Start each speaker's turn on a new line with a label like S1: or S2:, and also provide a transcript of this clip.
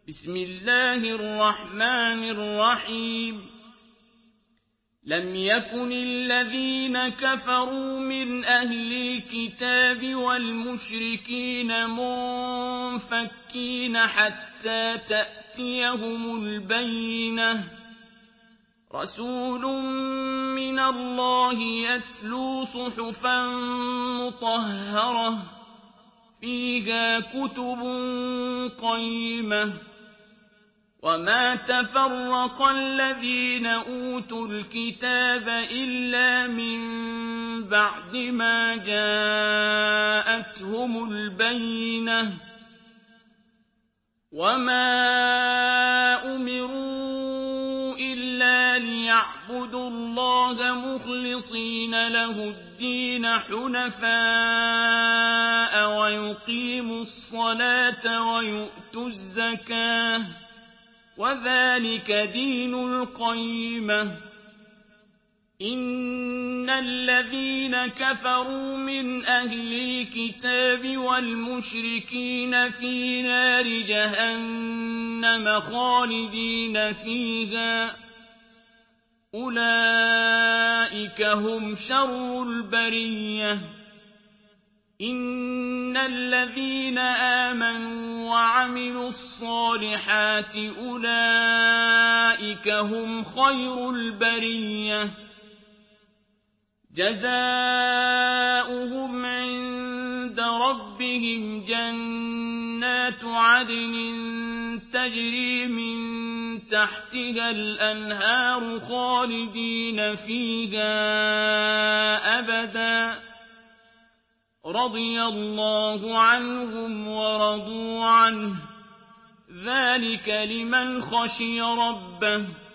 S1: بسم الله الرحمن الرحيم لم يكن الذين كفروا من أهل الكتاب والمشركين منفكين حتى تأتيهم البينة رسول من الله يتلو صحفا مطهرة فيها كتب قيمة وما تفرق الذين أوتوا الكتاب إلا من بعد ما جاءتهم البينة وما أمروا إلا ليعبدوا الله مخلصين له الدين حنفاء ويقيموا الصلاة ويؤتوا الزكاة وذلك دين القيمة إن الذين كفروا من أهل الكتاب والمشركين في نار جهنم خالدين فيها أولئك هم شر البرية إن الذين آمنوا وعملوا الصالحات أولئك هم خير البرية جزاؤهم عند ربهم جنات عدن تجري من تحتها الأنهار خالدين فيها أبدا رضي الله عنهم ورضوا عنه ذلك لمن خشي ربه